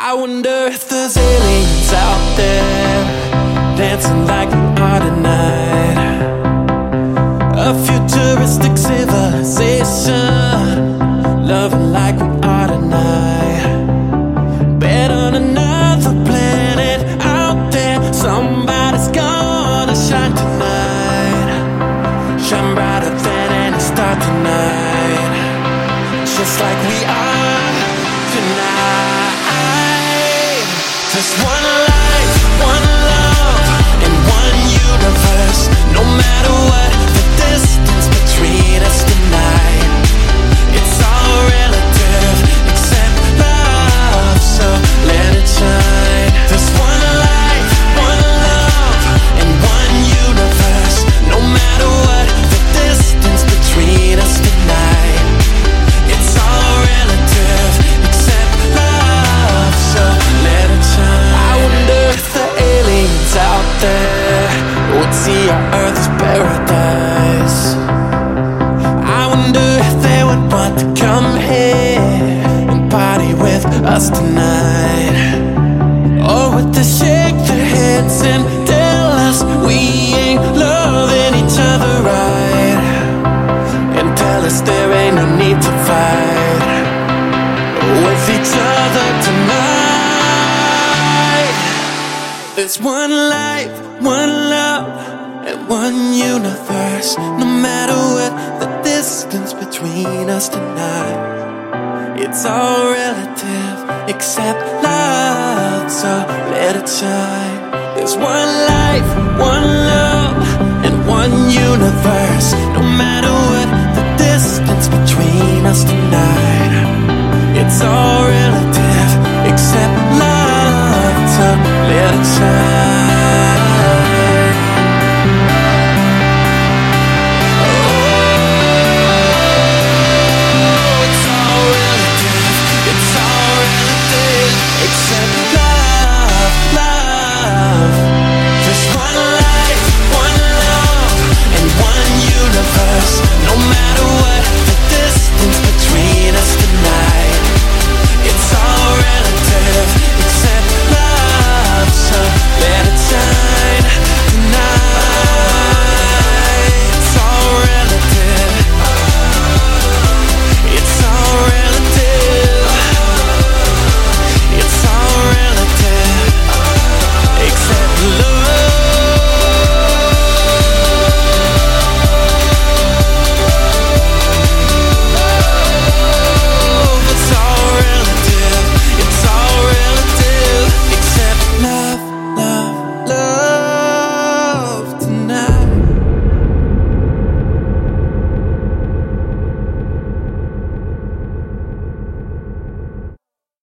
I wonder if there's aliens out there dancing like we are tonight. A futuristic civilization loving like we are tonight. Bet on another planet out there, somebody's gonna shine tonight. Shine brighter than any star tonight, just like we are tonight. Just one life, one love, and one universe. No matter what the distance between us tonight, it's all relative except love, so let it shine. There's one life, one love, and one universe. No matter what the distance between us tonight, it's all relative except love, so let it shine. I wonder if the aliens out there would see our Earth as paradise. I wonder if they would want to come here and party with us tonight. Or would they shake their heads and tell us we ain't loving each other right, and tell us there ain't no need to fight with each other tonight. There's one life, one love, and one universe. No matter what the distance between us tonight, it's all relative except love, so let it shine. There's one life, one love, and one universe. No matter what the distance between us tonight, it's all relative except